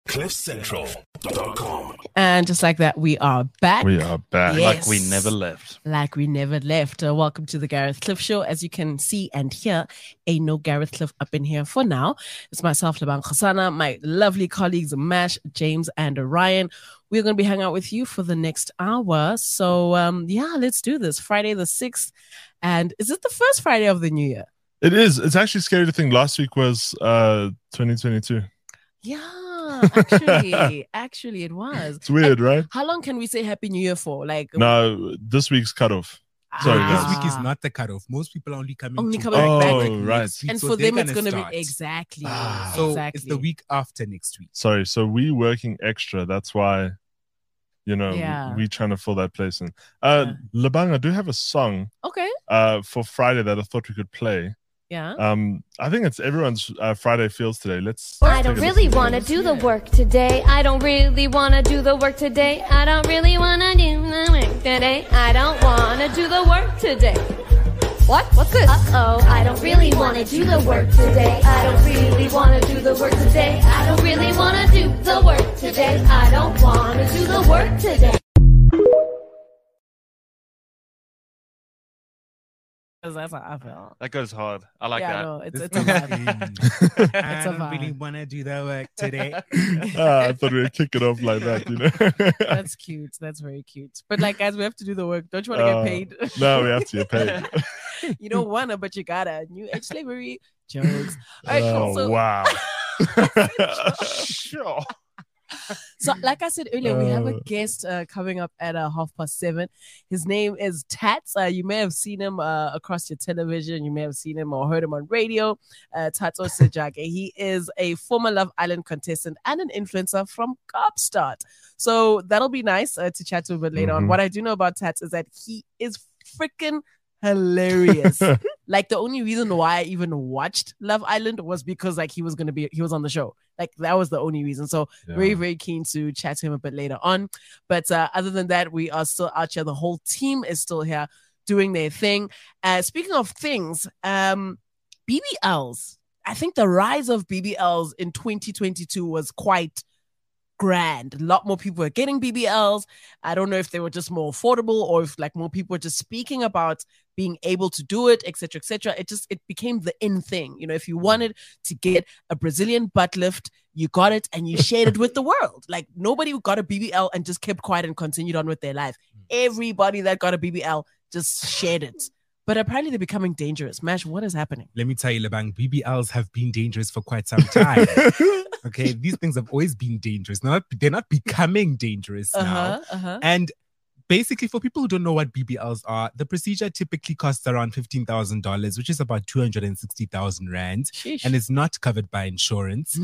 CliffCentral.com. And just like that, we are back. We are back. Yes. Like we never left. Like we never left. Welcome to the Gareth Cliff Show. As you can see and hear, ain't no Gareth Cliff up in here for now. It's myself, Lebang Khosana, my lovely colleagues, Mash, James, and Ryan. We're going to be hanging out with you for the next hour. So, let's do this. Friday the 6th. And is it the first Friday of the new year? It is. It's actually scary to think last week was 2022. Yeah, actually it was. It's weird, right? How long can we say Happy New Year for? Like, No, this week's cutoff. Sorry, This guys. week is not the cutoff. Most people are only coming Only to coming work back Oh, next right. week, and so for they're them it's going to start. be exactly. So exactly. it's the week after next week. Sorry, so we working extra. That's why, Yeah. we trying to fill that place in. Yeah. Lebang, I do have a song Okay. for Friday that I thought we could play. Yeah. I think it's everyone's Friday feels today. Let's I take don't a really listen. want to do the work today. I don't really want to do the work today. I don't really want to do the work today. I don't want to do the work today. What? What's this? Uh-oh, I don't really want to do the work today. I don't really want to do the work today. I don't really want to do the work today. I don't want to do the work today. That's how I felt. That goes hard. I like Yeah, that. no, it's a vibe. I a don't vibe. really want to do the work today. I thought we'd kick it off like that, That's cute. That's very cute. But like, guys, we have to do the work. Don't you want to get paid? No, we have to get paid. You don't want to, but you gotta. New age slavery jokes. All right, cool. Oh, So, wow. Sure. so, like I said earlier, we have a Oh. guest coming up at 7:30. His name is Tats. You may have seen him across your television. You may have seen him or heard him on radio. Tats Osejake. He is a former Love Island contestant and an influencer from Kaapstad. So that'll be nice to chat to him a bit later on. Mhm. What I do know about Tats is that he is freaking hilarious. Like, the only reason why I even watched Love Island was because like he was on the show. Like, that was the only reason. So very, very keen to chat to him a bit later on. But other than that, we are still out here. The whole team is still here doing their thing. Speaking of things, BBLs. I think the rise of BBLs in 2022 was quite grand. A lot more people were getting BBLs. I don't know if they were just more affordable or if like more people were just speaking about being able to do it, etc., etc. It became the in thing. If you wanted to get a Brazilian butt lift, you got it and you shared it with the world. Like, nobody got a BBL and just kept quiet and continued on with their life. Everybody that got a BBL just shared it. But apparently they're becoming dangerous. Mash, what is happening? Let me tell you, Lebang, BBLs have been dangerous for quite some time. Okay, these things have always been dangerous. They're not becoming dangerous now. And basically, for people who don't know what BBLs are, the procedure typically costs around $15,000, which is about 260,000 rands, Sheesh. and is not covered by insurance.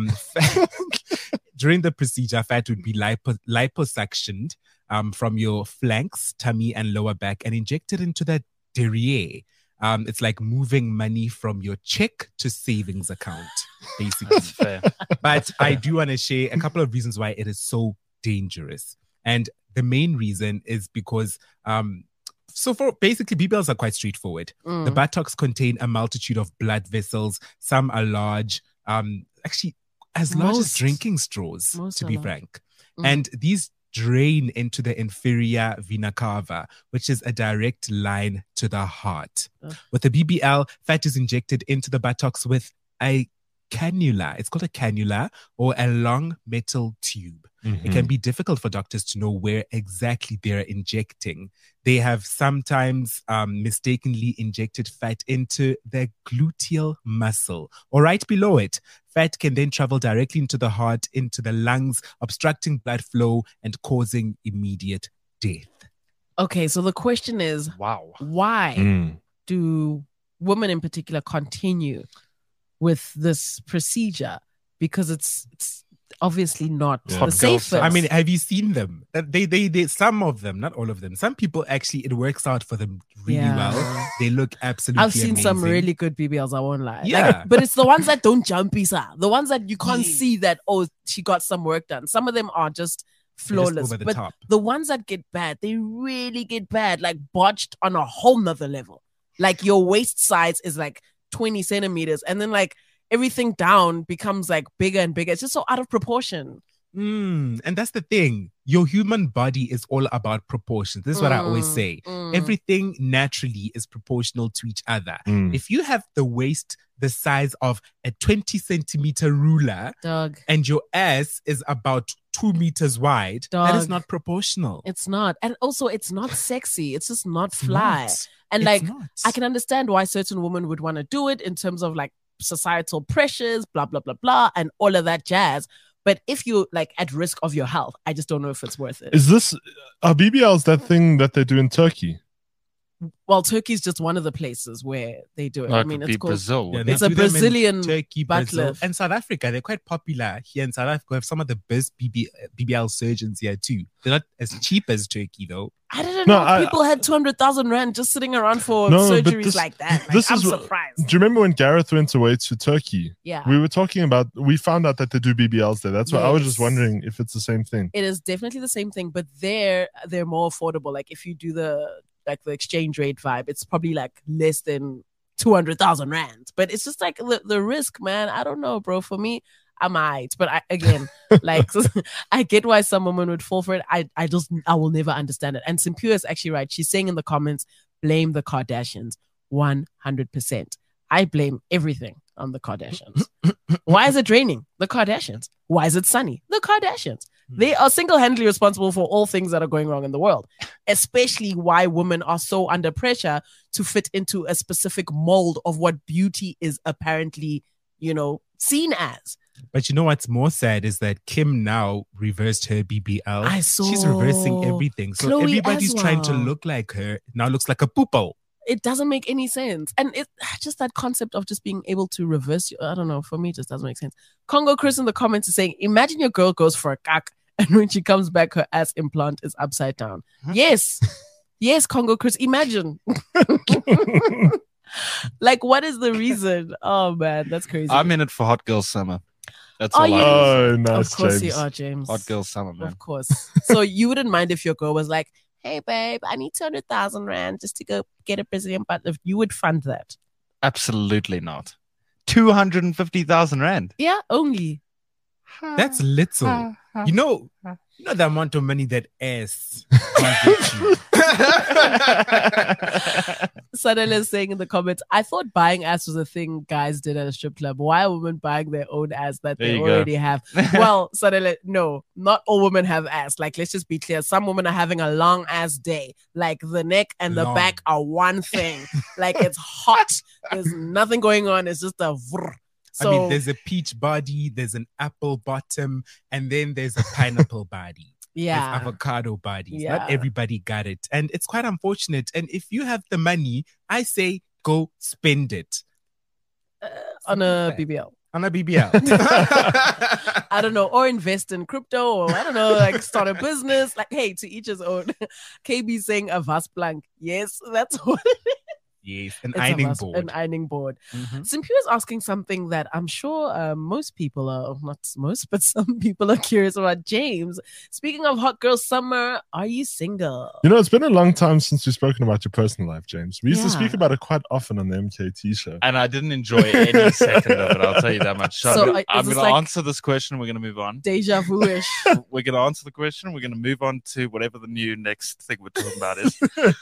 During the procedure, fat would be liposuctioned from your flanks, tummy, and lower back, and injected into the derriere. It's like moving money from your check to savings account, basically. Fair. But I do want to share a couple of reasons why it is so dangerous. And the main reason is because, for basically, BBLs are quite straightforward. The buttocks contain a multitude of blood vessels. Some are large, actually as large as Most drinking straws, most to are be large. frank. Mm. And these drain into the inferior vena cava, which is a direct line to the heart. With the BBL, fat is injected into the buttocks with a cannula. It's called a cannula, or a long metal tube. It can be difficult for doctors to know where exactly they're injecting. They have sometimes mistakenly injected fat into the gluteal muscle or right below it. Fat can then travel directly into the heart, into the lungs, obstructing blood flow and causing immediate death. Okay, so the question is, Wow. why do women in particular continue with this procedure? Because it's obviously not Yeah. the Hot girl safest. sex. I mean, have you seen them? They some of them, not all of them. Some people actually, it works out for them really Yeah. well. They look absolutely I've seen some amazing. really good BBLs, I won't lie. Yeah. But it's the ones that don't jump, Isa. The ones that you can't see that, oh, she got some work done. Some of them are just They're just flawless. over the but top. the ones that get bad, they really get bad, like botched on a whole nother level. Like, your waist size is like 20 centimeters. And then like everything down becomes like bigger and bigger. It's just so out of proportion. And that's the thing. Your human body is all about proportions. This is what I always say. Everything naturally is proportional to each other. If you have the waist the size of a 20 centimeter ruler Dog. and your ass is about 2 meters wide, that is Dog. not proportional. It's not. And also, it's not sexy. It's just not It's fly. not. And It's like, not. I can understand why certain women would want to do it in terms of like societal pressures, blah, blah, blah, blah, and all of that jazz. But if you're like at risk of your health, I just don't know if it's worth it. Is this are BBLs that thing that they do in Turkey? Well, Turkey's just one of the places where they do it. No, I it mean, could it's be called Brazil. Yeah, wouldn't they It's it? a do them in Brazilian Turkey, butt Brazil, lift. and South Africa. They're quite popular here in South Africa. We have some of the best BBL surgeons here too. They're not as cheap as Turkey though. I didn't No, know people had 200,000 rand just sitting around for No, but surgeries this- like that. Like, this I'm is- surprised. Do you remember when Gareth went away to Turkey? Yeah. We were talking about, we found out that they do BBLs there. That's why I was just Yes. wondering if it's the same thing. It is definitely the same thing, but they're more affordable. Like if you do the exchange rate vibe, it's probably like less than 200,000 rand. But it's just like the risk, man. I don't know, bro. For me, I might, but like I get why some women would fall for it. I will never understand it. And Simpure is actually right. She's saying in the comments, blame the Kardashians 100%. I blame everything on the Kardashians. Why is it raining? The Kardashians. Why is it sunny? The Kardashians. They are single-handedly responsible for all things that are going wrong in the world, especially why women are so under pressure to fit into a specific mold of what beauty is apparently, seen as. But you know what's more sad is that Kim now reversed her BBL. I saw She's reversing everything. So Chloe everybody's as trying to well. look like her. Now looks like a poopo. It doesn't make any sense. And it just that concept of just being able to reverse, I don't know, for me, it just doesn't make sense. Congo Chris in the comments is saying, imagine your girl goes for a cack and when she comes back, her ass implant is upside down. Yes. Yes, Congo Chris, imagine. Like, what is the reason? Oh, man, that's crazy. I'm in it for Hot Girl Summer. That's Are all you? I Oh, nice, Of course James. you are, James. Hot Girl Summer, man. Of course. So you wouldn't mind if your girl was like, hey, babe, I need 200,000 rand just to go get a Brazilian butt lift. You would fund that. Absolutely not. 250,000 rand. Yeah, only. That's little. You know the amount of money that ass can't get you. Sadela is saying in the comments, I thought buying ass was a thing guys did at a strip club. Why are women buying their own ass that There they you go. already have? Well, Sadela, no, not all women have ass. Like, let's just be clear. Some women are having a long ass day. Like, the neck and the Long. back are one thing. Like, it's hot. There's nothing going on. It's just a vrr. So, I mean, there's a peach body, there's an apple bottom, and then there's a pineapple body. There's yeah. avocado bodies. Yeah. Not everybody got it. And it's quite unfortunate. And if you have the money, I say go spend it On a BBL. on a BBL. I don't know, or invest in crypto, or I don't know, like start a business. Like, hey, to each his own. KB saying a vast blank. Yes, that's what it is. Yes, an It's a ironing vast- board. An ironing board. Mhm. Simpure is asking something that I'm sure most people are, not most, but some people are curious about. James, speaking of hot girl summer, are you single? It's been a long time since we've spoken about your personal life, James. We used to Yeah. speak about it quite often on the MKT show. And I didn't enjoy any second of it. I'll tell you that much. So So, I'm is going this to like- answer this question. We're going to move on. Deja vu-ish. We're going to answer the question. We're going to move on to whatever the new next thing we're talking about is.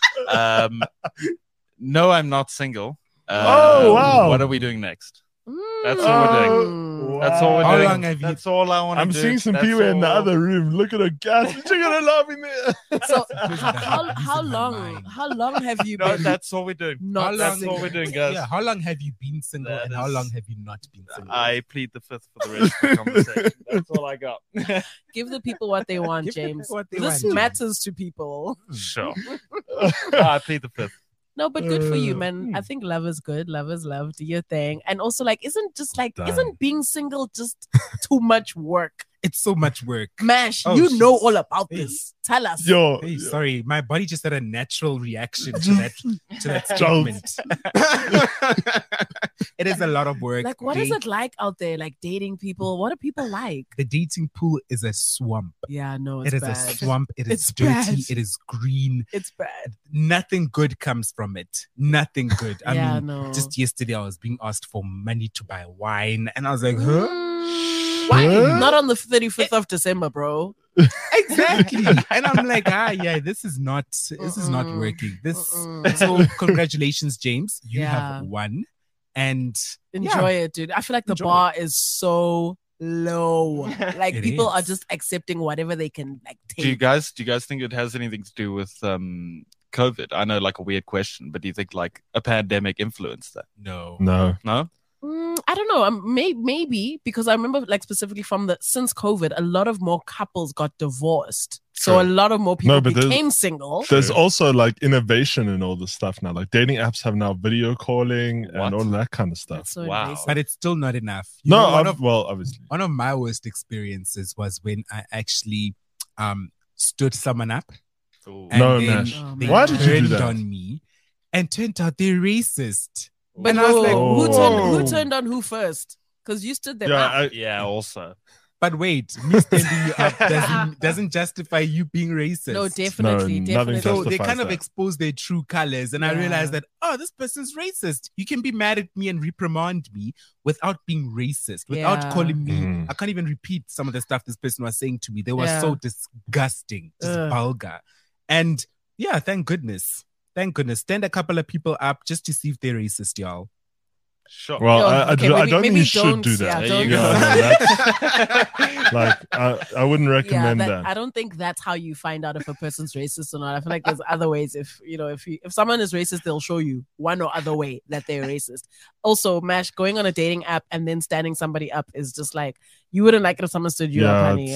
No, I'm not single. Oh, wow. What are we doing next? That's what we're doing. That's all we're How doing. long have you- That's all I want to I'm do. seeing some That's people in the all. other room. Look at her gas. You're gonna love me there. So Because how, of the how, habits how in her long mind. how long have you No, been that's all we're doing. not That's single? all we're doing, guys. Yeah, how long have you been single That and how is- long have you not been single? I plead the fifth for the rest of the conversation. That's all I got. Give the people what they want, Give the James. people what they This want, James. matters to people. Sure. I plead the fifth. No, but good for you, man. Hmm. I think love is good. Love is love. Do your thing. And also, like, isn't Done. being single just too much work It's so much work. Mash, Oh, you know jeez. all about Hey. this. Tell us. Yo, Hey, sorry, my body just had a natural reaction to that statement. It is a lot of work. Like, what is it like out there? Like dating people? What are people like? The dating pool is a swamp. Yeah, no, It it's is bad. a swamp. It is It's dirty. bad. It is green. It's bad. Nothing good comes from it. Nothing good. I Yeah, mean, no. just yesterday I was being asked for money to buy wine, and I was like, huh? Why? Huh? Not on the 35th of December, bro. Exactly. And I'm like, yeah, this is not Mm-mm. working. This Mm-mm. so congratulations, James. You Yeah. have won. And Enjoy it, dude. I feel like the Enjoy bar is so low. Like It people are is. just accepting whatever they can like Do you take. guys think it has anything to do with COVID? I know, like a weird question, but do you think like a pandemic influenced that? no. no. No. I don't know. Maybe because I remember like specifically since COVID, a lot of more couples got divorced. So a True. lot of more people No, but there's- became single. There's also like innovation in all this stuff now. Like dating apps have now video calling What? and all that kind of stuff. That's so Wow. invasive. But it's still not enough. You No, know, obviously. one of my worst experiences was when I actually stood someone up. Ooh. And No, then Nash. man. they Why did you do turned that? on me, and turned out they're racist. But And I was like, who whoa. turned on who first? Because you stood there. Yeah, Yeah. Also. But wait, me standing you up doesn't justify you being racist. No, definitely, No, definitely. nothing So they justifies kind of that. expose their true colors, and I Yeah. realized that this person's racist. You can be mad at me and reprimand me without being racist, without Yeah. calling me. Mhm. I can't even repeat some of the stuff this person was saying to me. They were Yeah. so disgusting, just Ugh. vulgar. And yeah, thank goodness. Stand a couple of people up just to see if they're racist, y'all. Sure. Well, Yo, I okay, don't maybe think you should don't- do that. yeah, There you don't- go. No, like I wouldn't recommend that. I don't think that's how you find out if a person's racist or not. I feel like there's other ways. If someone is racist, they'll show you one or other way that they're racist. Also, Mash, going on a dating app and then standing somebody up is just like you wouldn't like it if someone stood you up, Yeah, honey. it's-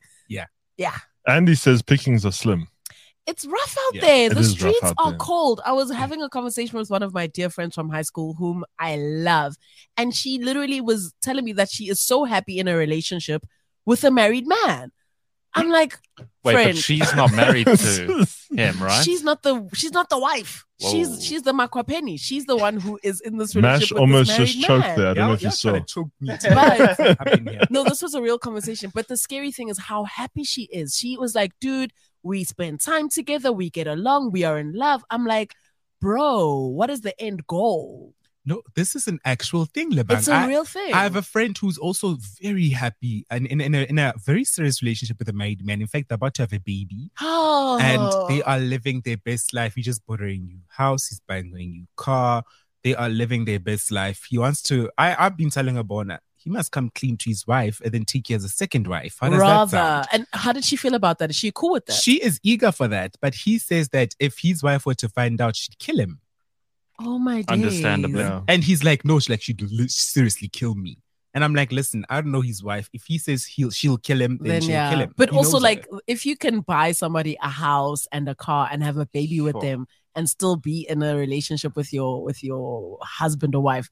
Like Andy says pickings are slim. it's rough out Yeah, there. it The is rough streets out are there. cold. I was having a conversation with one of my dear friends from high school, whom I love, and she literally was telling me that she is so happy in a relationship with a married man. I'm like, Wait, friend, but she's not married to him, right? she's not the wife. Whoa. She's the Makwapeni. She's the one who is in this Mash relationship with almost this married just choked man. there. I don't know if you Y'all saw. trying to choke me But- up in here. No, this was a real conversation. But the scary thing is how happy she is. She was like, dude, we spend time together, we get along, we are in love. I'm like, bro, what is the end goal? No, this is an actual thing, Lebang. It's a real thing. I have a friend who's also very happy and in a very serious relationship with a married man. In fact, they're about to have a baby. Oh. And they are living their best life. He just bought her a new house. He's buying her a new car. They are living their best life. He wants to. I've been telling Abona he must come clean to his wife and then take care as a second wife. How does that sound? And how did she feel about that? Is she cool with that? She is eager for that, but he says that if his wife were to find out, she'd kill him. Oh my days. Understandably. Yeah. And he's like, no, she'd seriously kill me. And I'm like, listen, I don't know his wife. If he says she'll kill him, then she'll kill him. But He also, knows like, her. if you can buy somebody a house and a car and have a baby with Sure. them and still be in a relationship with your husband or wife,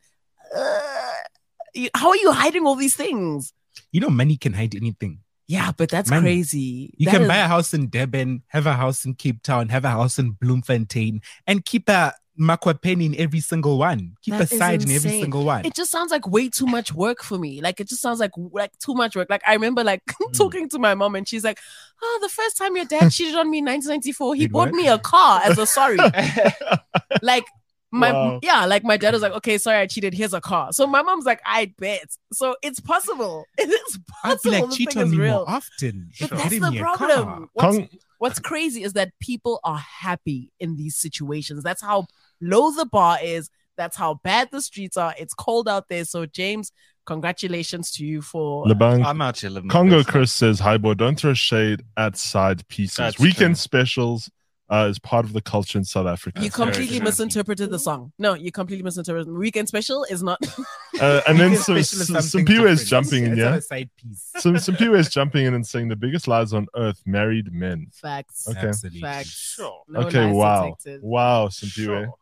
how are you hiding all these things? You know, money can hide anything. Yeah, but that's Man, crazy. You That can is- buy a house in Durban, have a house in Cape Town, have a house in Bloemfontein, and keep a Makwapeni in every single one. Keep That a is side in every insane. single one. It just sounds like way too much work for me. Like it just sounds like too much work. Like I remember like talking to my mom and she's like, "Oh, the first time your dad cheated on me in 1994, he Did bought what? me a car as a sorry." Like Wow. like my dad was like, "Okay, sorry, I cheated. Here's a car." So my mom's like, "I bet." So it's possible. It is I'd be possible. like, This cheat thing on is me real. more often. But If that's getting the me a car. problem. Kong, What's crazy is that people are happy in these situations. That's how low the bar is. That's how bad the streets are. It's cold out there. So, James, congratulations to you for. Lebang. I'm out here living. Congo my best Chris says, "Hi boy, don't throw shade at side pieces. That's Weekend true. specials is part of the culture in South Africa." You That's very completely true. misinterpreted the song. No, you completely misinterpreted. Weekend special is not. And then Weekend some special is some something people is different. jumping in, It's not yeah. a side piece. Some people is jumping in and saying the biggest lies on earth: married men. Facts. Okay. Absolutely. Facts. Sure. No Okay, lies wow, detected. wow, Simpiwe. Sure.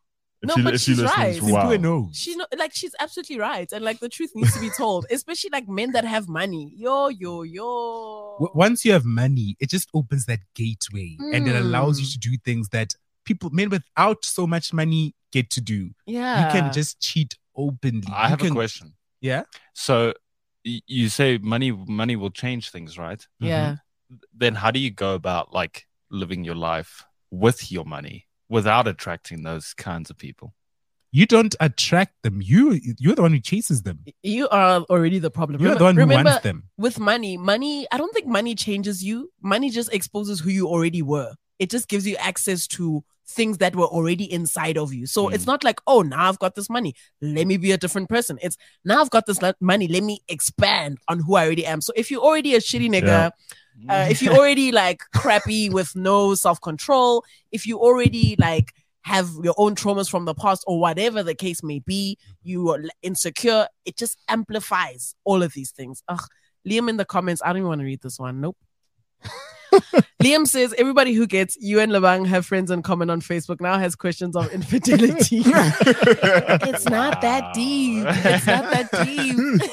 No, but she's right. Wow. She's absolutely right, and like the truth needs to be told, especially like men that have money. Once you have money, it just opens that gateway, and it allows you to do things that men without so much money get to do. Yeah, you can just cheat openly. I have a question. Yeah. So you say money will change things, right? Yeah. Then how do you go about like living your life with your money without attracting those kinds of people? You don't attract them. You're the one who chases them. You are already the problem. You're the one who wants them. With money, I don't think money changes you. Money just exposes who you already were. It just gives you access to things that were already inside of you. So it's not like, oh, now I've got this money, let me be a different person. It's now I've got this money, let me expand on who I already am. So if you're already a shitty nigga, if you're already like crappy with no self-control, if you already like have your own traumas from the past or whatever the case may be, you are insecure, it just amplifies all of these things. Ugh, Liam in the comments, I don't even want to read this one. Nope. Liam says, everybody who gets you and Labang have friends in common on Facebook now has questions of infidelity. It's not that deep. It's not that deep.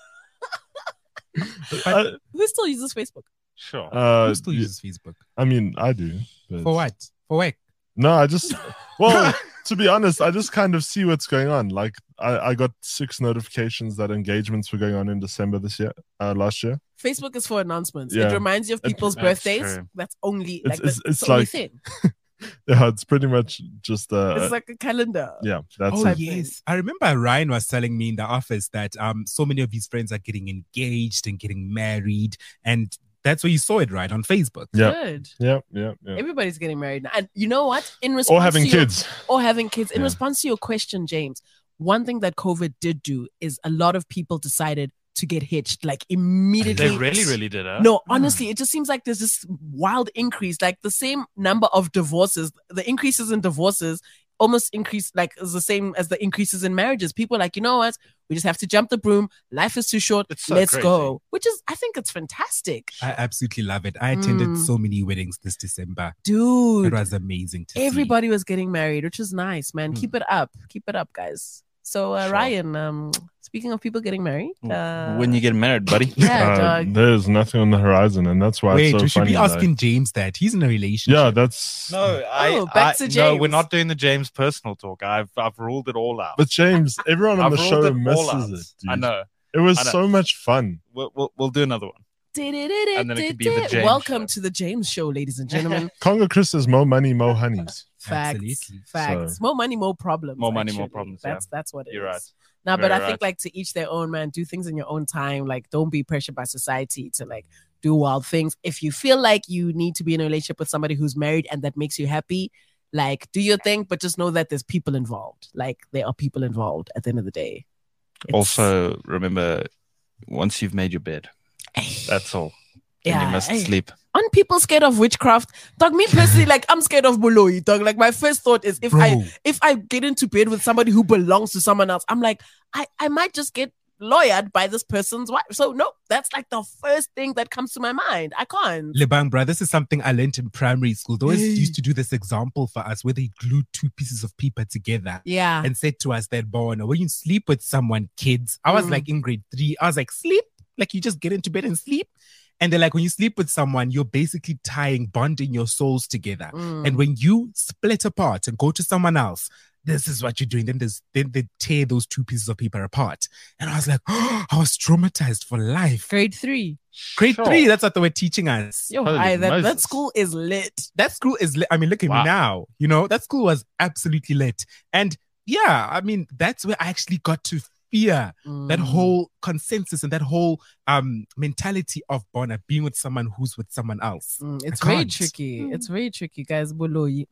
Who still uses Facebook? Sure. Who still uses Facebook? I mean, I do. But... For what? For work? No, I just... Well, to be honest, I just kind of see what's going on. Like, I got 6 notifications that engagements were going on in December last year. Facebook is for announcements. Yeah. It reminds you of people's birthdays. True. That's only like it's the only like thing. Yeah, it's pretty much just It's like a calendar. yeah, that's Oh it. yes, I remember Ryan was telling me in the office that so many of his friends are getting engaged and getting married, and that's where you saw it, right, on Facebook. Yeah. Good. Yeah. Everybody's getting married now. And you know what? In response Or having to your- kids. Or having kids. In Yeah. response to your question, James, one thing that COVID did do is a lot of people decided to get hitched like immediately. They really did, huh? No, honestly, it just seems like there's this wild increase. Like the same number of divorces, the increases in divorces almost increase like is the same as the increases in marriages. People are like, you know what? We just have to jump the broom. Life is too short. It's so Let's crazy. go. Which is, I think it's fantastic. I absolutely love it. I attended so many weddings this December. It Dude, was amazing to see. everybody was getting married, which is nice, man. Keep it up. Keep it up, guys. So, Sure. Ryan, speaking of people getting married, When you get married, buddy. yeah, dog. There's nothing on the horizon, and that's why Wait, it's so we should funny. be asking James that. He's in a relationship. Yeah, that's. No, back to No, we're James. not doing the James personal talk. I've ruled it all out. But James, everyone on I've the ruled show it all out. misses it. Dude. I know. It was I know. so much fun. We'll do another one. And then it could be the James Welcome show. to the James Show, ladies and gentlemen. Congo Chris is more money, more honeys. Facts. Absolutely. Facts. So- More money, more problems. More money, more actually. problems, That's what it is. You're right. Now, but Very I think right. like to each their own, man. Do things in your own time. Like, don't be pressured by society to like do wild things. If you feel like you need to be in a relationship with somebody who's married and that makes you happy, like do your thing, but just know that there's people involved. Like there are people involved at the end of the day. It's- Also, remember, once you've made your bed, that's all. And you must hey. sleep. Aren't people scared of witchcraft? Dog, me personally, like I'm scared of Boloi, dog. Like my first thought is if Bro. I get into bed with somebody who belongs to someone else, I'm like, I might just get lawyered by this person's wife. So no, that's like the first thing that comes to my mind. I can't. Lebang, bro, this is something I learned in primary school. They always Hey. used to do this example for us where they glued 2 pieces of paper together Yeah. and said to us that, Bona, when you sleep with someone, kids, I was like in grade 3, I was like, sleep? Like you just get into bed and sleep? And they're like, when you sleep with someone, you're basically bonding your souls together. And when you split apart and go to someone else, this is what you're doing. Then they tear those 2 pieces of paper apart. And I was like, I was traumatized for life. Grade 3. Grade Sure. 3, that's what they were teaching us. Yo, Holy that Moses. school is lit. That school is lit. I mean, look at Wow. me now. You know, that school was absolutely lit. And yeah, I mean, that's where I actually got to fear that whole consensus and that whole mentality of Bona being with someone who's with someone else. It's I very can't. tricky. It's very tricky, guys. Boloi.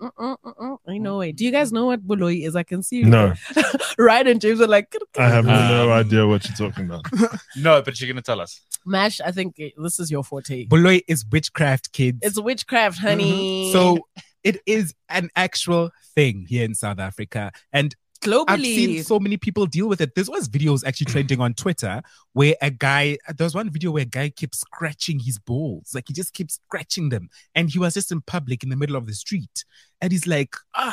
I know it. Do you guys know what Boloi is? I can see you. No, Ryan and James are like, I have no Um, idea what you're talking about. No, but you're going to tell us. Mash, I think this is your forte. Boloi is witchcraft, kids. It's witchcraft, honey. So it is an actual thing here in South Africa. And globally. I've seen so many people deal with it. There's always videos actually trending on Twitter where there's one video where a guy keeps scratching his balls. Like he just keeps scratching them. And he was just in public in the middle of the street. And he's like,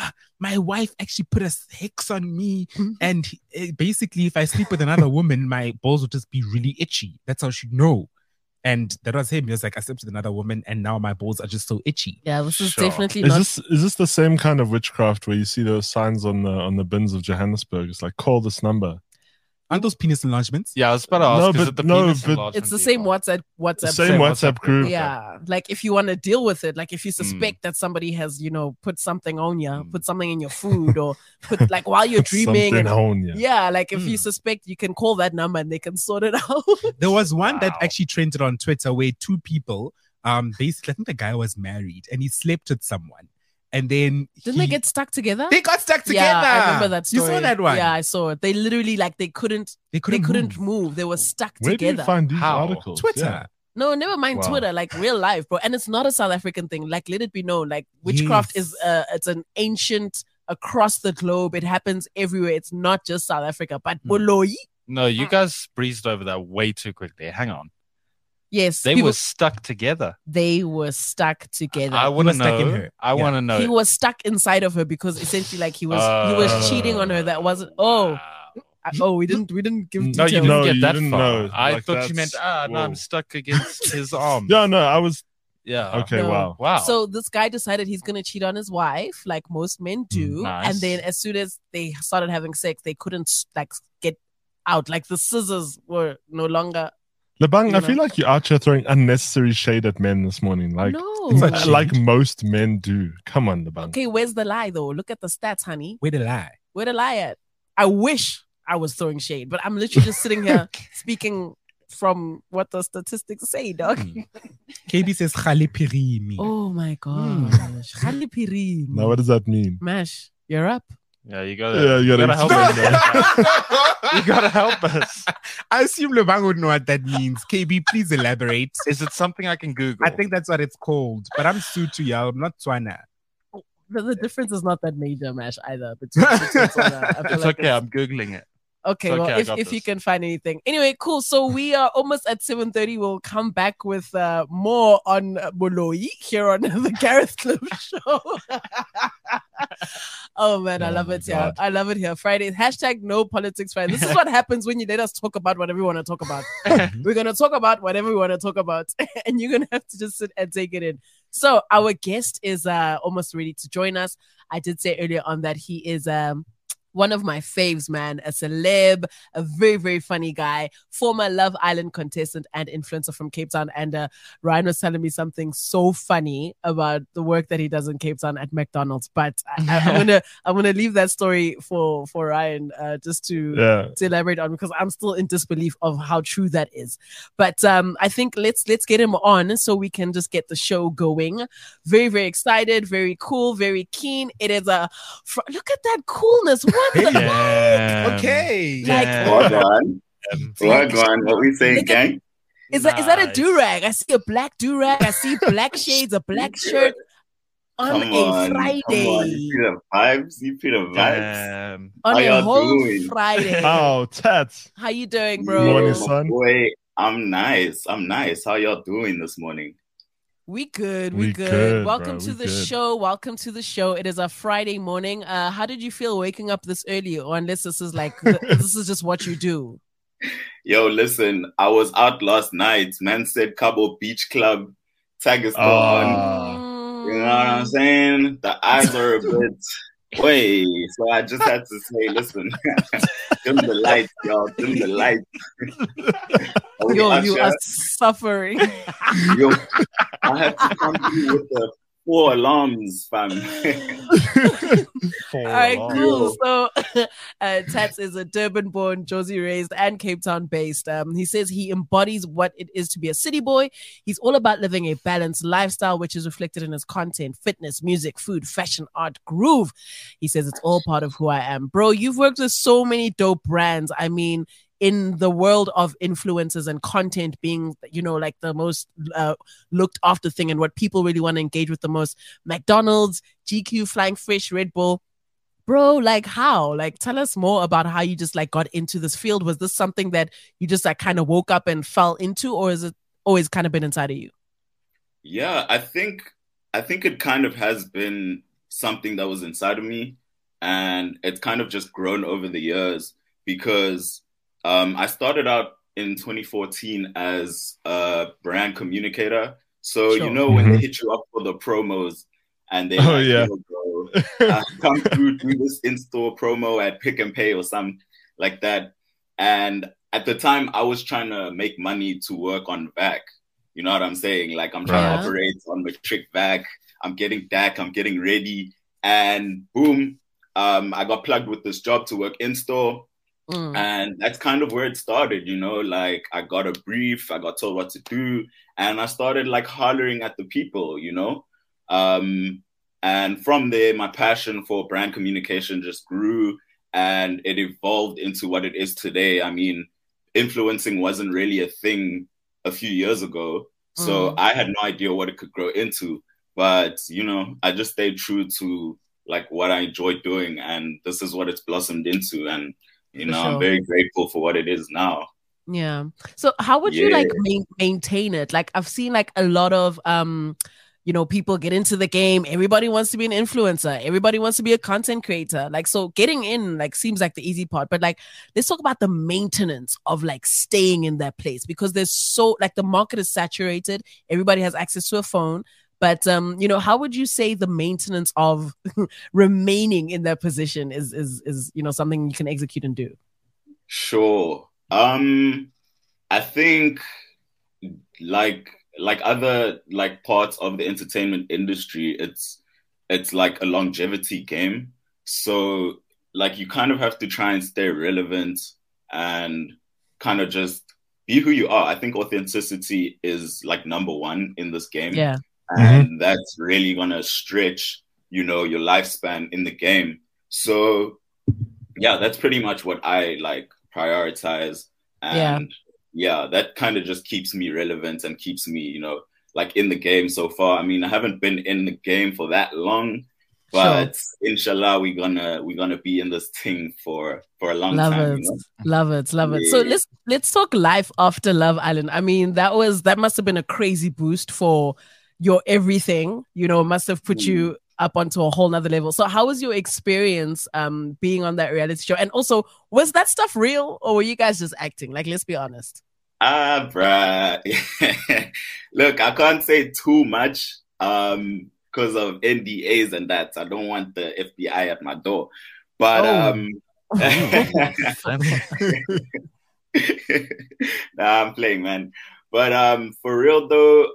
my wife actually put a hex on me. And basically, if I sleep with another woman, my balls will just be really itchy. That's how she'd know. And that was him. He was like, I slept with another woman and now my balls are just so itchy. Yeah, this is Sure. definitely Is not. this the same kind of witchcraft where you see those signs on the bins of Johannesburg? It's like, call this number. Aren't those penis enlargements? Yeah, I was about to ask. No, is but- it the no, penis but- enlargement It's the same people? WhatsApp. Same Same WhatsApp WhatsApp group. group. Yeah, like if you want to deal with it, like if you suspect that somebody has, put something on you, put something in your food, or put like while you're dreaming. Something And, on you. yeah, like if you suspect, you can call that number and they can sort it out. There was one that Wow. actually trended on Twitter where two people, basically, I think the guy was married and he slept with someone. And then Didn't they get stuck together? They got stuck together. Yeah, I remember that story. You saw that one? Yeah, I saw it. They literally they couldn't move. They were stuck Where do you together. find these How? articles? Twitter. Yeah. No, never mind Wow. Twitter, like real life, bro. And it's not a South African thing. Like, let it be known. Like, witchcraft Yes. is it's an ancient across the globe. It happens everywhere. It's not just South Africa. But Boloi, No, you guys breezed over that way too quickly. Hang on. yes, They people- were stuck together. they were stuck together. I want to was stuck in know. her. I Yeah. want to know. He was stuck inside of her because essentially, like, he was cheating on her. That wasn't. Oh, we didn't give No, you details. didn't No, get you that didn't far. know. I Like, thought you meant, that's- no, I'm whoa. stuck against his arm. Yeah, no, I was Yeah. okay. No. Wow. Wow. So this guy decided he's gonna cheat on his wife, like most men do. Nice. And then as soon as they started having sex, they couldn't like get out. Like the scissors were no longer. Lebang, You I feel know. like you're out here throwing unnecessary shade at men this morning. Like, No. It's not shade. like most men do. Come on, Lebang. Okay, where's the lie though? Look at the stats, honey. Where the lie? Where the lie at? I wish I was throwing shade, but I'm literally just sitting here speaking from what the statistics say, dog. KB says Khali Pirimi. Oh my gosh. Khali Piri. Now, what does that mean? Mash, you're up. yeah, you gotta, Yeah, you gotta help explain us. You gotta help us. I assume Lebang would know what that means. KB, please elaborate. Is it something I can Google? I think that's what it's called. But I'm Sutu, y'all. I'm not Tswana. The difference is not that major, Mash, either. Between Sotho and Tswana. I feel it's like okay. I'm Googling it. Okay, It's well, okay, I if got you this. can find anything. Anyway, cool. So we are almost at 7:30. We'll come back with more on Boloi here on the Gareth Cliff Show. Oh man, I Oh love my it here. God. I love it here. Friday, hashtag no politics Friday. This is what happens when you let us talk about whatever we want to talk about. We're gonna talk about whatever we want to talk about, and you're gonna have to just sit and take it in. So our guest is almost ready to join us. I did say earlier on that he is one of my faves, man, a celeb, a very, very funny guy, former Love Island contestant and influencer from Cape Town. And Ryan was telling me something so funny about the work that he does in Cape Town at McDonald's. But I'm gonna leave that story for Ryan just to elaborate on, because I'm still in disbelief of how true that is. But I think let's get him on so we can just get the show going. Very, very excited, very cool, very keen. It is look at that coolness. What the Yeah. Okay. Like, Wagwan. Wagwan. What we say, Look at- gang? is that a Nice. do-rag? I see a black do-rag. I see black shades, a black shirt on Come a on. Friday. Come on. You feel the vibes? You feel the vibes? Damn. On How a y'all whole doing? Friday. Oh, Tats. How you doing, bro? Morning, Yo, son. Boy, I'm nice. How y'all doing this morning? We good. We We good. good, Welcome bro. to We the good. show. Welcome to the show. It is a Friday morning. How did you feel waking up this early? Or unless this is like this is just what you do. Yo, listen, I was out last night. Man said Cabo Beach Club. Tag is still on. Ah. You know what I'm saying? The eyes are a bit way. So I just had to say, listen, dim the lights, y'all. Dim the lights. Yo, you are suffering. Yo, I had to come through with the 4 alarms, fam. All right, cool. So, Tats is a Durban-born, Jozi-raised, and Cape Town-based. He says he embodies what it is to be a city boy. He's all about living a balanced lifestyle, which is reflected in his content, fitness, music, food, fashion, art, groove. He says it's all part of who I am. Bro, you've worked with so many dope brands. I mean, in the world of influencers and content being, like the most looked after thing and what people really want to engage with the most, McDonald's, GQ, Flying Fish, Red Bull. bro, like how? Like tell us more about how you just like got into this field. Was this something that you just like kind of woke up and fell into, or is it always kind of been inside of you? Yeah, I think it kind of has been something that was inside of me, and it's kind of just grown over the years because I started out in 2014 as a brand communicator. So Sure. you know when they hit you up for the promos and they Oh, like, yeah. yo, bro, come through do this in-store promo at Pick and Pay or something like that. And at the time, I was trying to make money to work on VAC. You know what I'm saying? Like I'm trying Right. to operate on Matric VAC. I'm getting DAC. I'm getting ready. And boom, I got plugged with this job to work in store. Mm. And that's kind of where it started, you know, like I got a brief, I got told what to do, and I started like hollering at the people, you know. And from there, my passion for brand communication just grew and it evolved into what it is today. I mean, influencing wasn't really a thing a few years ago. So I had no idea what it could grow into. But, you know, I just stayed true to like what I enjoyed doing. And this is what it's blossomed into. And, you For know, sure. I'm very grateful for what it is now. Yeah. So how would you like Yeah. maintain it? Like I've seen like a lot of you know, people get into the game. Everybody wants to be an influencer. Everybody wants to be a content creator. Like so getting in like seems like the easy part, but like let's talk about the maintenance of like staying in that place because there's so like the market is saturated. Everybody has access to a phone. But you know, how would you say the maintenance of remaining in that position is you know something you can execute and do? Sure. I think like other like parts of the entertainment industry, it's like a longevity game. So like you kind of have to try and stay relevant and kind of just be who you are. I think authenticity is like number one in this game. Yeah. And that's really gonna stretch, you know, your lifespan in the game. So yeah, that's pretty much what I like prioritize. And yeah, that kind of just keeps me relevant and keeps me, you know, like in the game so far. I mean, I haven't been in the game for that long, but inshallah, we're gonna be in this thing for a long Love time. it. You know? Love it. So Yeah. let's talk life after Love Island. I mean, that must have been a crazy boost for your everything, you know, must have put you up onto a whole nother level. So how was your experience being on that reality show? And also, was that stuff real or were you guys just acting? Like, let's be honest. Bruh. Look, I can't say too much because of NDAs and that. I don't want the FBI at my door. But nah, I'm playing, man. But for real though,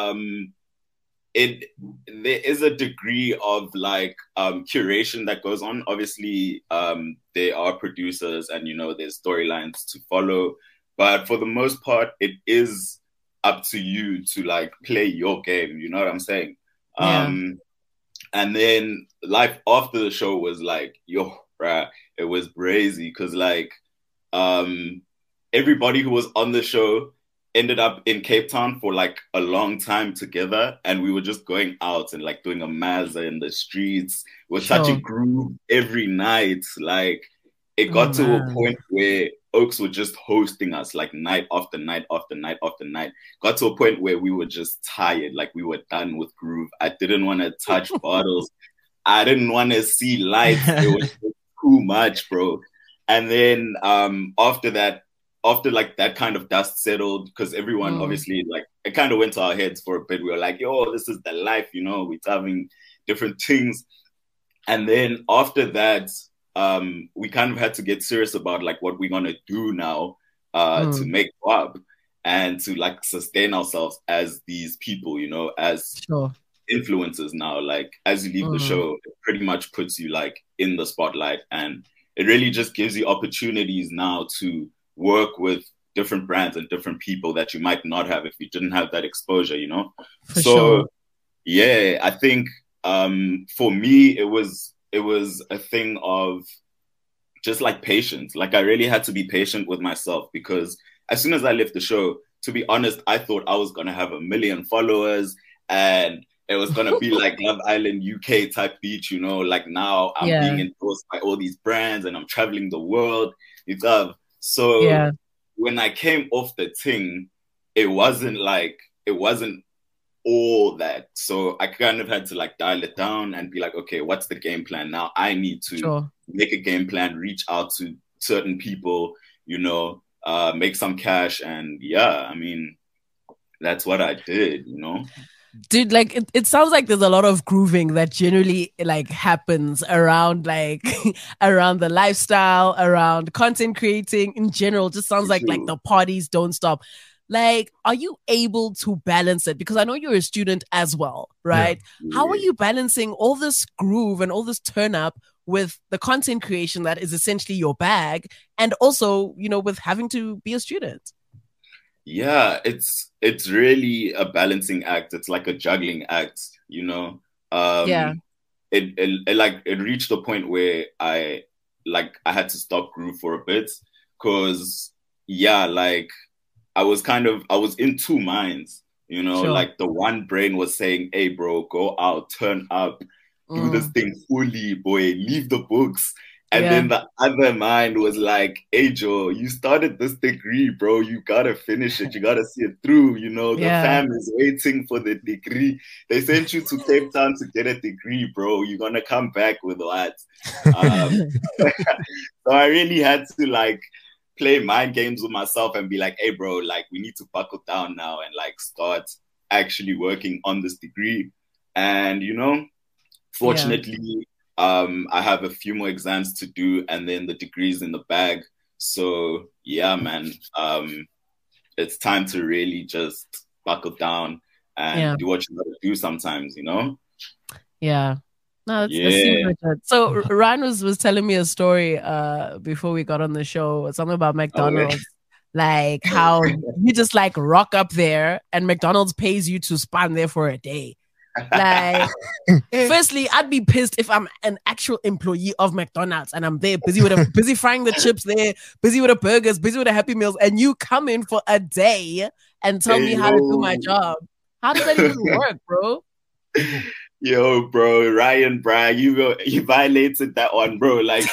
there is a degree of like curation that goes on. Obviously, they are producers and you know there's storylines to follow. But for the most part, it is up to you to like play your game. You know what I'm saying? Yeah. And then life after the show was like, yo, bruh, it was crazy because like everybody who was on the show ended up in Cape Town for like a long time together, and we were just going out and like doing a mazza in the streets. We're touching groove every night. Like it got to a point where Oaks were just hosting us like night after night after night after night. Got to a point where we were just tired, like we were done with groove. I didn't want to touch bottles. I didn't want to see lights. It was just too much, bro. And then after that, after like that kind of dust settled, because everyone obviously like it kind of went to our heads for a bit. We were like, yo, this is the life, you know, we're having different things. And then after that, we kind of had to get serious about like what we're gonna do now to make Bob and to like sustain ourselves as these people, you know, as influencers now. Like as you leave the show, it pretty much puts you like in the spotlight, and it really just gives you opportunities now to work with different brands and different people that you might not have if you didn't have that exposure, you know? Yeah, I think for me it was a thing of just like patience. Like I really had to be patient with myself because as soon as I left the show, to be honest, I thought I was gonna have 1 million followers and it was gonna be like Love Island UK type beach, you know. Like now I'm being endorsed by all these brands and I'm traveling the world. So when I came off the thing, it wasn't all that. So I kind of had to like dial it down and be like, okay, what's the game plan now? I need to make a game plan, reach out to certain people, you know, make some cash. And yeah, I mean, that's what I did, you know. Dude, like it sounds like there's a lot of grooving that generally like happens around like around the lifestyle, around content creating in general. Just sounds like the parties don't stop. Like, are you able to balance it? Because I know you're a student as well, right? Yeah. How are you balancing all this groove and all this turn up with the content creation that is essentially your bag, and also, you know, with having to be a student? Yeah, it's really a balancing act. It's like a juggling act, you know. It reached a point where I had to stop Groove for a bit because I was in two minds, you know. Like the one brain was saying, "Hey, bro, go out, turn up, do this thing fully, boy, leave the books." And then the other mind was like, "Hey, Joe, you started this degree, bro. You gotta finish it. You gotta see it through. You know, the fam is waiting for the degree. They sent you to Cape Town to get a degree, bro. You're gonna come back with what?" So I really had to like play mind games with myself and be like, "Hey, bro, like we need to buckle down now and like start actually working on this degree." And you know, fortunately. I have a few more exams to do and then the degree's in the bag. So yeah, man, it's time to really just buckle down and do what you gotta do sometimes, you know? Yeah. No, that's super good. So Ryan was telling me a story before we got on the show, something about McDonald's. Like how you just like rock up there and McDonald's pays you to span there for a day. Like, firstly, I'd be pissed if I'm an actual employee of McDonald's and I'm there busy frying the chips there, busy with the burgers, busy with the Happy Meals, and you come in for a day and tell me how to do my job. How does that even work, bro? Yo, bro, Ryan, Brad, you violated that one, bro. Like,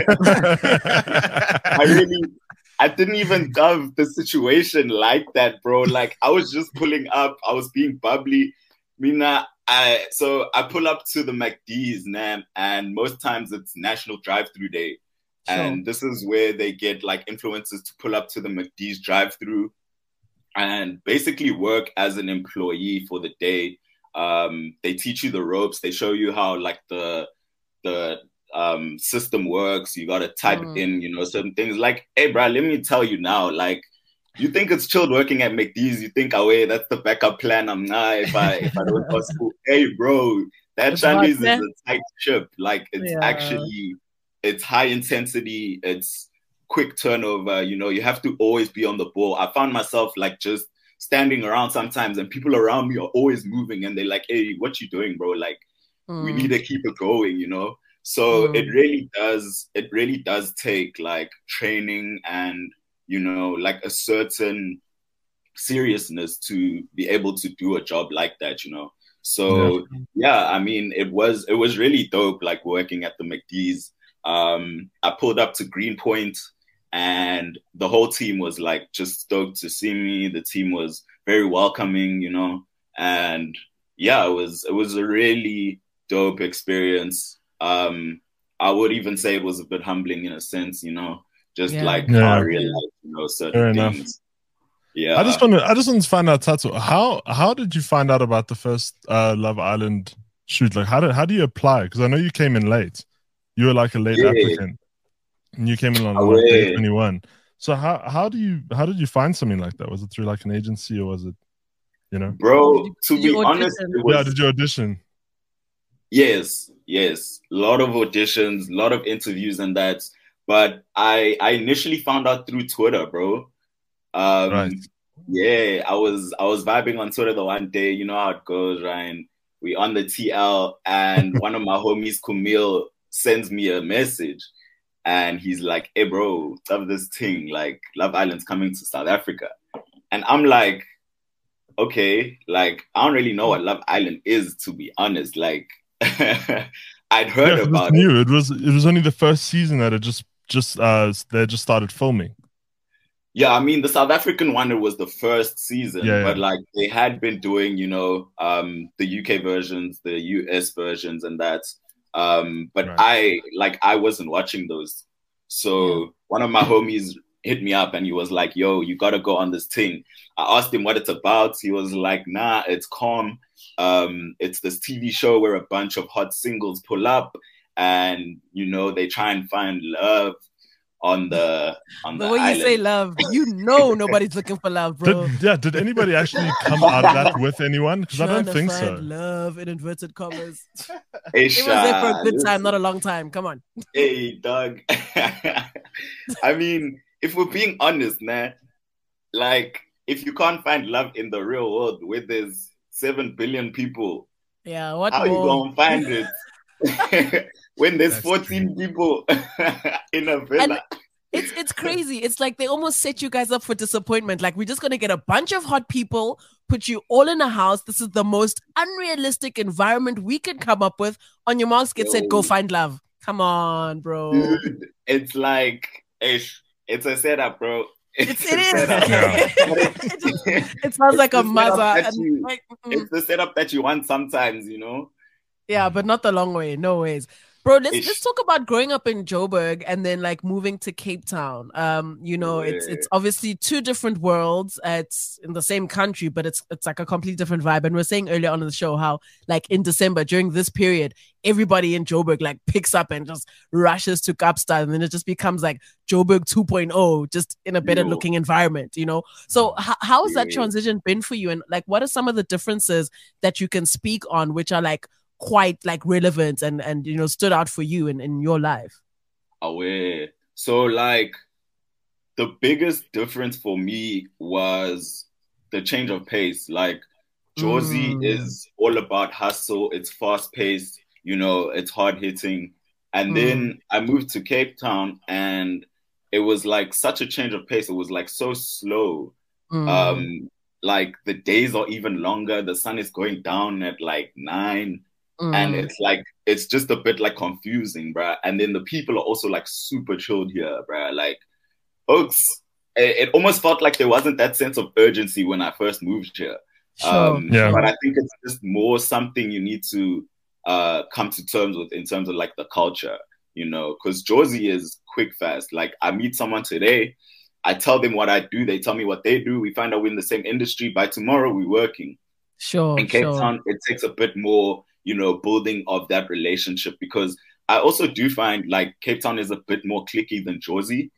I didn't even gov the situation like that, bro. Like, I was just pulling up, I was being bubbly. So I pull up to the McD's, man, and most times it's National Drive-Thru Day. And this is where they get like influencers to pull up to the McD's drive-thru and basically work as an employee for the day. They teach you the ropes. They show you how like the system works. You got to type in, you know, certain things like, "Hey, bro, let me tell you now, like, you think it's chilled working at McD's? You think, oh, wait, that's the backup plan. I'm not if I don't go to school." Hey, bro, that Chinese is a tight ship. Like, it's actually, it's high intensity. It's quick turnover. You know, you have to always be on the ball. I found myself like just standing around sometimes and people around me are always moving and they're like, "Hey, what you doing, bro? Like, we need to keep it going, you know?" So it really does take like training and, you know, like a certain seriousness to be able to do a job like that, you know? So yeah, I mean, it was really dope, like working at the McD's. I pulled up to Greenpoint and the whole team was like just stoked to see me. The team was very welcoming, you know? And yeah, it was a really dope experience. I would even say it was a bit humbling in a sense, you know? Just I realized, you know, certain things. Yeah. I just want to find out, Tatu, how did you find out about the first Love Island shoot? Like, how do you apply? Because I know you came in late. You were like a late applicant, and you came in on day 21. So how did you find something like that? Was it through like an agency or was it, you know? Bro, to be honest, did you audition? Yes. A lot of auditions, a lot of interviews and that. But I initially found out through Twitter, bro. Right. Yeah, I was vibing on Twitter the one day. You know how it goes, Ryan. We on the TL, and one of my homies, Kumil, sends me a message, and he's like, "Hey, bro, love this thing. Like, Love Island's coming to South Africa," and I'm like, okay, like I don't really know what Love Island is, to be honest. Like I'd heard about it. New. It was only the first season that it just they just started filming. Yeah, I mean the South African one, it was the first season, Yeah, but yeah. like they had been doing, the UK versions, the US versions, and that. But Right. I wasn't watching those. So one of my homies hit me up and he was like, yo, you gotta go on this thing. I asked him what it's about. He was like, nah, it's calm. It's this TV show where a bunch of hot singles pull up and they try and find love on the The way island. you say love, nobody's looking for love, bro. Did anybody actually come out of that with anyone? Because I don't Trying to think find so. love in inverted commas. Hey, It was there for a good time, not a long time. Come on. Hey, dog. I mean, if we're being honest, man, like if you can't find love in the real world where there's 7 billion people, Yeah, what how you more? gonna find it? When there's That's 14 people in a villa. It's crazy. It's like they almost set you guys up for disappointment. Like, we're just gonna get a bunch of hot people, put you all in a house. This is the most unrealistic environment we could come up with. On your marks, get set, go find love. Come on, bro. Dude, it's like it's a setup, bro. It is. Setup. It sounds like a It's the setup mother. that it's the setup that you want sometimes, Yeah, but not the long way. No ways. Bro, let's Ish. talk about growing up in Joburg and then like moving to Cape Town. It's obviously two different worlds. It's in the same country, but it's like a completely different vibe. And we are saying earlier on in the show how like in December during this period, everybody in Joburg like picks up and just rushes to Kaapstad, and then it just becomes like Joburg 2.0, just in a better looking environment, So how has that transition been for you? And like, what are some of the differences that you can speak on, which are like quite like relevant and stood out for you in your life? Aware. So like the biggest difference for me was the change of pace. Like Jozi is all about hustle, it's fast paced, it's hard hitting. And then I moved to Cape Town and it was like such a change of pace. It was like so slow. Like the days are even longer. The sun is going down at like 9. And it's like, it's just a bit like confusing, bruh. And then the people are also like super chilled here, bruh. Like, folks, it almost felt like there wasn't that sense of urgency when I first moved here. Sure. But I think it's just more something you need to come to terms with in terms of like the culture, because Jozi is quick, fast. Like I meet someone today, I tell them what I do, they tell me what they do, we find out we're in the same industry, by tomorrow we're working. Sure. In Cape Town, it takes a bit more, building of that relationship, because I also do find like Cape Town is a bit more cliquey than Jozi.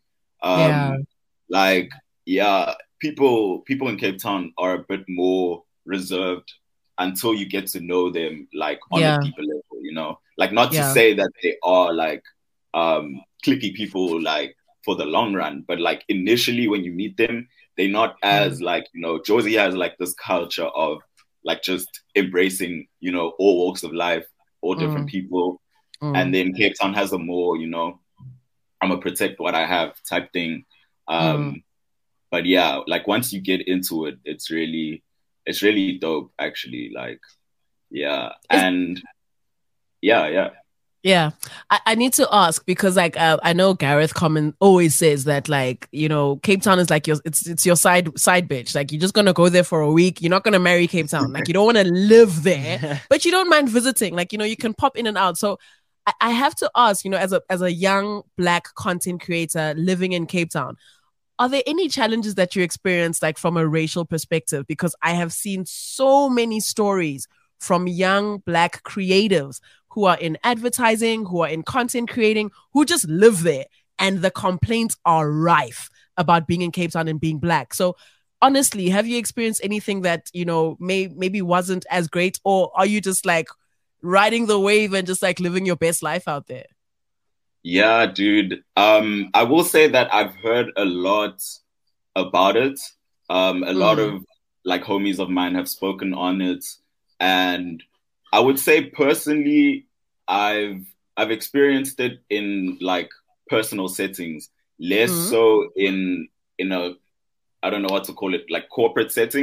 People in Cape Town are a bit more reserved until you get to know them like on a deeper level, like not to say that they are like cliquey people like for the long run, but like initially when you meet them, they're not as like, Jozi has like this culture of like just embracing, all walks of life, all different people. And then Cape Town has a more, I'm gonna protect what I have type thing. But yeah, like once you get into it, it's really dope actually. Like, yeah. And yeah. Yeah, I need to ask because like I know Gareth Common always says that like Cape Town is like it's your side bitch. Like you're just gonna go there for a week. You're not gonna marry Cape Town. Like you don't want to live there, but you don't mind visiting. Like you can pop in and out. So I have to ask, as a young Black content creator living in Cape Town, are there any challenges that you experience like from a racial perspective? Because I have seen so many stories from young Black creatives who are in advertising, who are in content creating, who just live there. And the complaints are rife about being in Cape Town and being Black. So honestly, have you experienced anything that, maybe wasn't as great? Or are you just like riding the wave and just like living your best life out there? Yeah, dude. I will say that I've heard a lot about it. A lot of like homies of mine have spoken on it. And I would say personally, I've experienced it in like personal settings, less so in a, I don't know what to call it, like corporate setting.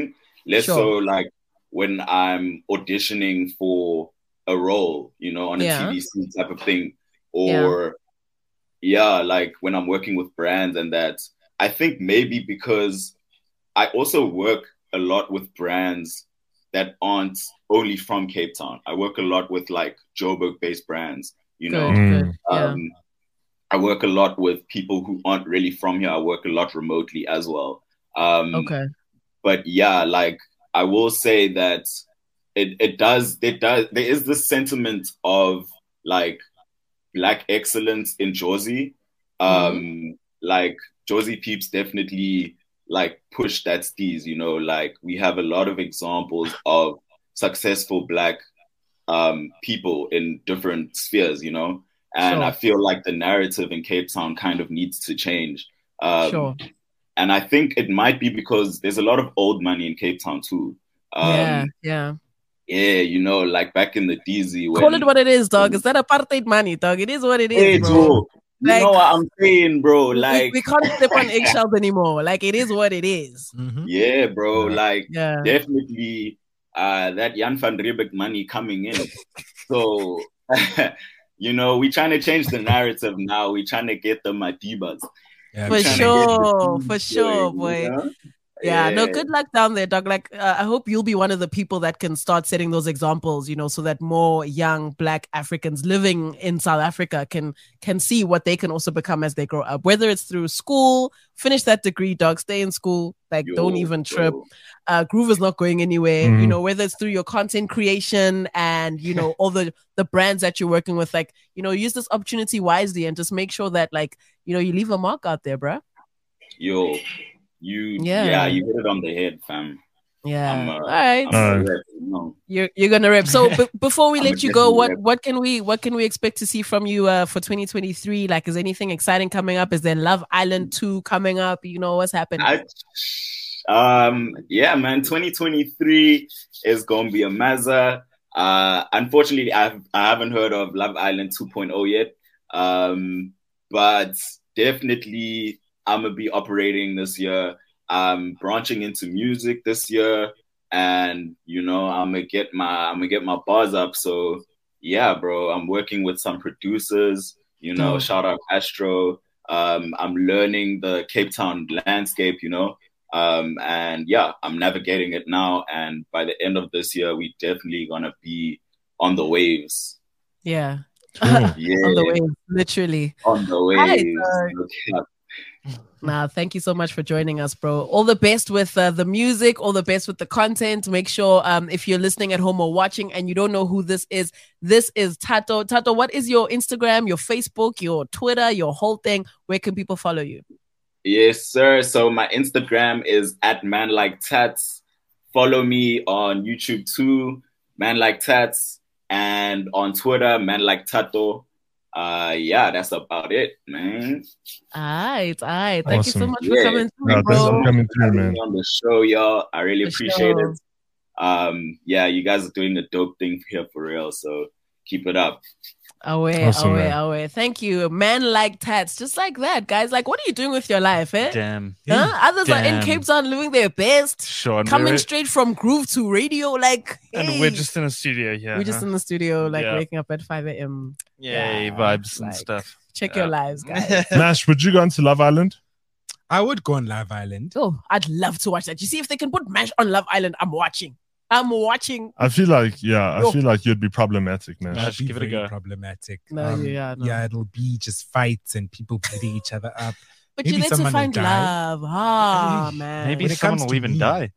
Less Sure. so like when I'm auditioning for a role, you know, on a Yeah. TVC type of thing, or like when I'm working with brands and that. I think maybe because I also work a lot with brands that aren't only from Cape Town. I work a lot with like Joburg-based brands, you know. Good. Yeah. I work a lot with people who aren't really from here. I work a lot remotely as well. Okay. But yeah, like I will say that there is this sentiment of like Black excellence in Jozi. Like Jozi peeps definitely like push that steez, you know, like we have a lot of examples of successful Black people in different spheres, you know, and I feel like the narrative in Cape Town kind of needs to change. Sure. And I think it might be because there's a lot of old money in Cape Town too. Yeah, you know, like back in the DZ. Call it what it is, dog. Is that apartheid money, dog? It is what it is, Hey, bro. You know what I'm saying, bro? Like we can't step on eggshells anymore. Like it is what it is. Yeah, bro. Like definitely that Jan van Riebeck money coming in. So you know, we're trying to change the narrative now. We're trying to get the Matibas. Yeah, for sure, boy. You know? Yeah, no, good luck down there, dog. Like, I hope you'll be one of the people that can start setting those examples, you know, so that more young Black Africans living in South Africa can see what they can also become as they grow up. Whether it's through school, finish that degree, dog, stay in school, like don't even trip. Groove is not going anywhere, you know, whether it's through your content creation and, you know, all the brands that you're working with, like, you know, use this opportunity wisely and just make sure that, like, you know, you leave a mark out there, bruh. You hit it on the head, fam. Yeah. All right. You're gonna rip. So before we let you go, what can we expect to see from you for 2023? Like, is anything exciting coming up? Is there Love Island 2 coming up? You know, what's happening? Yeah, man. 2023 is gonna be a mazza. Unfortunately, I haven't heard of Love Island 2.0 yet. But definitely I'm gonna be operating this year. I'm branching into music this year, and you know I'm gonna get my bars up. So yeah, bro, I'm working with some producers. You know, shout out Astro. I'm learning the Cape Town landscape. You know, and yeah, I'm navigating it now. And by the end of this year, we definitely gonna be on the waves. Yeah. On the waves, literally. On the waves. Nah, thank you so much for joining us, bro. All the best with the music, all the best with the content. Make sure if you're listening at home or watching and you don't know who this is Thato. Thato, what is your Instagram, your Facebook, your Twitter, your whole thing? Where can people follow you? Yes, sir. So my Instagram is @manliketats. Follow me on YouTube too, manliketats, and on Twitter, manliketato. Yeah, that's about it, man. All right. Thank you so much for coming through, bro. Thanks for coming through, man. On the show, y'all. I really appreciate it. Yeah, you guys are doing a dope thing here for real, so keep it up. Away. Thank you. Man like tats. Just like that, guys. Like, what are you doing with your life, eh? Damn. Others are in Cape Town living their best. Sure. Coming straight from Groove to radio. Like, hey. And we're just in a studio here. We're just in the studio, like waking up at 5 a.m. Yay, vibes and stuff. Check your lives, guys. Mash, would you go into Love Island? I would go on Love Island. Oh, I'd love to watch that. You see, if they can put Mash on Love Island, I'm watching. I feel like you'd be problematic, man. I'd give it a go. Problematic. No. Yeah, it'll be just fights and people beating each other up. But maybe you need to find love. Man. Maybe someone will even die.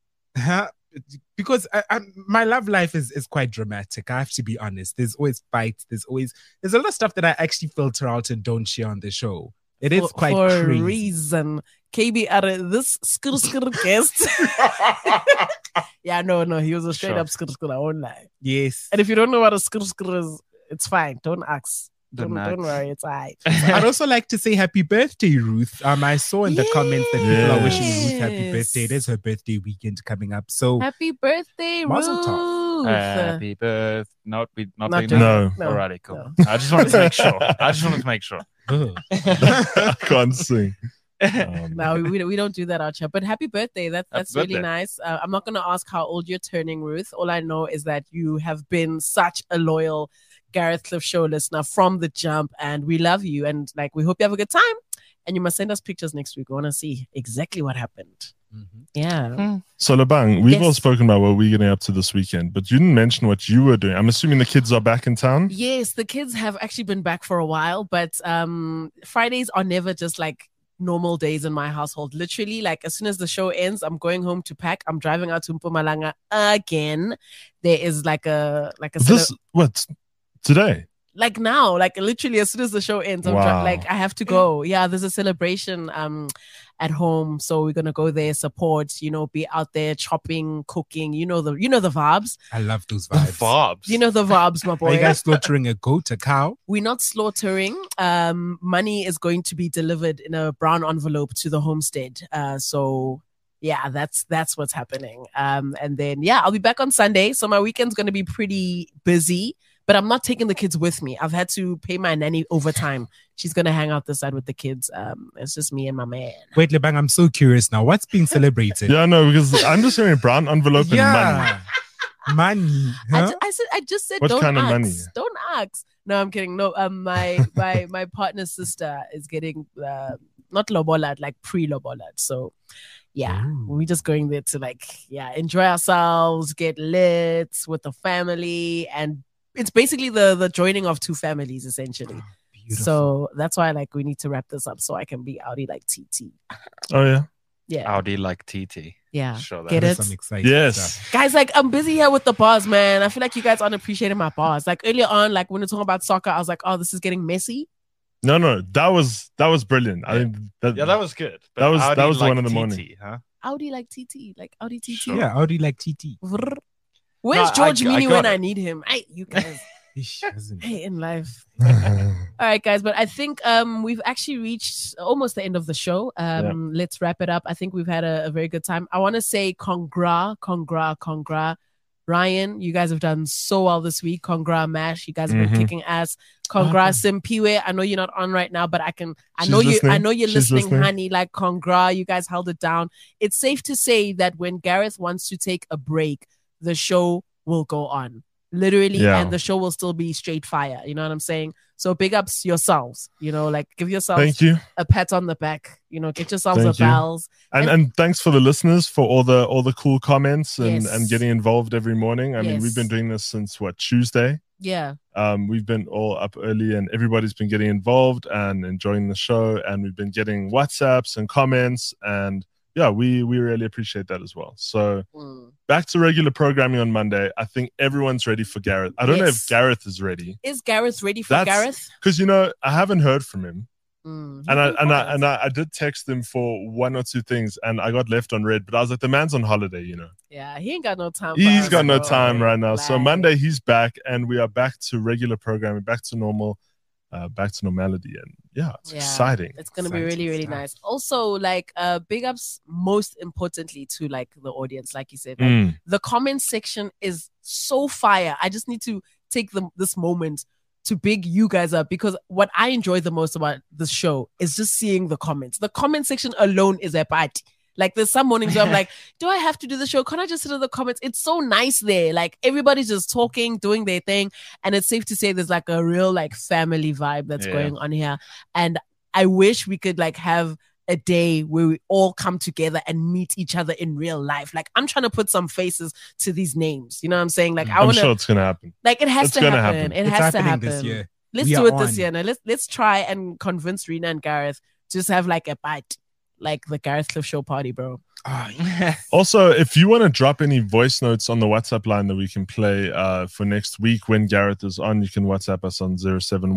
Because my love life is quite dramatic. I have to be honest. There's always fights. There's a lot of stuff that I actually filter out and don't share on the show. It is quite for crazy. A reason. KB, this skr guest. Yeah, no, he was a straight up skr. I won't lie. Yes. And if you don't know what a skr is, it's fine. Don't ask. Don't worry, it's all right. I'd also like to say happy birthday, Ruth. I saw in the comments that people are wishing Ruth happy birthday. It is her birthday weekend coming up. So happy birthday, Ruth. Happy birthday. Not no. Alrighty, cool. No. I just wanted to make sure. I can't sing. No, we don't do that out here. But happy birthday. That's really birthday. nice. I'm not going to ask how old you're turning, Ruth. All I know is that you have been such a loyal Gareth Cliff Show listener from the jump, and we love you. And like, we hope you have a good time. And you must send us pictures next week. We want to see exactly what happened. Yeah. So Labang, we've Yes. all spoken about what we're getting up to this weekend, but you didn't mention what you were doing. I'm assuming the kids are back in town. Yes, the kids have actually been back for a while, but Fridays are never just like normal days in my household. Literally, like as soon as the show ends, I'm going home to pack. I'm driving out to Mpumalanga again. There is like a What today? like now, like literally as soon as the show ends, Wow. like I have to go. Yeah, there's a celebration at home, so we're gonna go there, support, be out there chopping, cooking, the vibes. I love those vibes. Vibes. You know the vibes, my Are boy. you guys slaughtering a goat, a cow? We're not slaughtering. Money is going to be delivered in a brown envelope to the homestead. So yeah, that's what's happening. And then I'll be back on Sunday. So my weekend's gonna be pretty busy. But I'm not taking the kids with me. I've had to pay my nanny overtime. She's gonna hang out this side with the kids. It's just me and my man. Wait, Lebang, I'm so curious now. What's being celebrated? Yeah, no, because I'm just hearing brown envelope and money. Money. Huh? I just said What don't kind of ask. money? Don't ask. No, I'm kidding. No, my partner's sister is getting not lobolad, like pre-lobolad. So yeah, we're just going there to enjoy ourselves, get lit with the family, and it's basically the joining of two families essentially. Beautiful. So that's why we need to wrap this up so I can be Audi like TT. Oh yeah. Yeah. Audi like TT. Yeah. Sure, that Get is it? Some exciting Yes. stuff. Guys, I'm busy here with the bars, man. I feel like you guys aren't appreciating my bars. Like earlier on, when we're talking about soccer, I was like, oh, this is getting messy. No, that was brilliant. I think that was good. But That was- Audi that was the like one in the TT, morning. Huh? Audi like TT, like Audi TT. Sure. Yeah, Audi like TT. Vrr. Where's No, George I Mini got when it. I need him? You guys, Ish, hasn't it? hey, in life. All right, guys, but I think we've actually reached almost the end of the show. Let's wrap it up. I think we've had a very good time. I want to say congra. Ryan, you guys have done so well this week. Congra Mash, you guys have been kicking ass. Congra Simpiwe. I know you're not on right now, but I know you're She's listening, listening. honey. Like congra, you guys held it down. It's safe to say that when Gareth wants to take a break, the show will go on. Literally, Yeah. and the show will still be straight fire. You know what I'm saying? So big ups yourselves. Give yourselves Thank you. a pat on the back. Get yourselves Thank a you. bells. And thanks for the listeners for all the cool comments and, Yes. and getting involved every morning. I mean, Yes. we've been doing this since Tuesday. Yeah. We've been all up early and everybody's been getting involved and enjoying the show. And we've been getting WhatsApps and comments. And yeah, we really appreciate that as well. So back to regular programming on Monday. I think everyone's ready for Gareth. I don't know Yes. if Gareth is ready Is Gareth ready for That's- Gareth? because, I haven't heard from him. Mm. And I did text him for one or two things and I got left on red, but I was like, the man's on holiday, Yeah, he ain't got no time. for He's us, got no bro. time right now. So Like, Monday he's back and we are back to regular programming, back to normal, back to normality. And yeah, it's Yeah. exciting. It's gonna be Exciting really, really stuff. nice. Also, big ups most importantly to the audience, like you said. The comment section is so fire. I just need to take this moment to big you guys up because what I enjoy the most about the show is just seeing the comments. The comment section alone is a party. There's some mornings where I'm like, do I have to do the show? Can't I just sit in the comments? It's so nice there. Everybody's just talking, doing their thing. And it's safe to say there's a real family vibe that's Yeah. going on here. And I wish we could have a day where we all come together and meet each other in real life. I'm trying to put some faces to these names. You know what I'm saying? I I'm want to sure it's going to happen. it has It's to gonna happen. happen. It It's has to happening happen. this year. Let's We do are it this on. year. Now let's try and convince Rena and Gareth to just have a bite, the Gareth Cliff Show party, bro. Also, if you want to drop any voice notes on the WhatsApp line that we can play for next week when Gareth is on, you can WhatsApp us on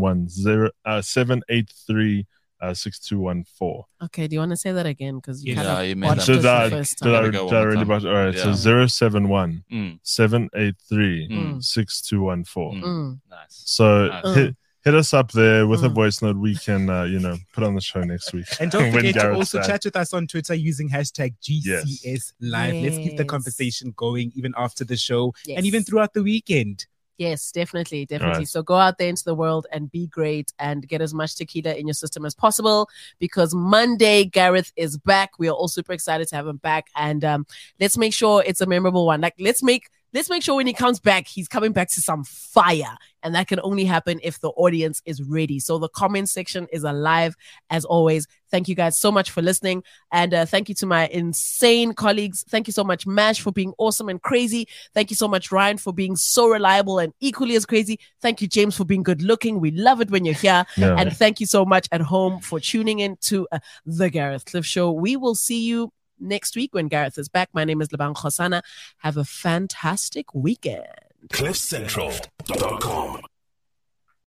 071-783-6214. Okay, do you want to say that again? Because you Yeah, kind of you made watched that us Did the I, first did time. I, Gotta go did I one really more butch? All right, Yeah. so 071 Mm, 783-6214. mm. Mm. Nice. So Nice. hit us up there with a Mm. voice note. We can, put on the show next week. And don't when forget to Gareth's also back. chat with us on Twitter using hashtag GCS Live. Let's keep the Yes. conversation going even after the show Yes. and even throughout the weekend. Yes, definitely. Right. So go out there into the world and be great and get as much tequila in your system as possible, because Monday Gareth is back. We are all super excited to have him back, and let's make sure it's a memorable one. Like let's make sure when he comes back, he's coming back to some fire, and that can only happen if the audience is ready. So the comment section is alive as always. Thank you guys so much for listening, and thank you to my insane colleagues. Thank you so much, Mash, for being awesome and crazy. Thank you so much, Ryan, for being so reliable and equally as crazy. Thank you, James, for being good looking. We love it when you're here. Yeah. And thank you so much at home for tuning in to the Gareth Cliff Show. We will see you next week when Gareth is back. My name is Lebang Khosana. Have a fantastic weekend. CliffCentral.com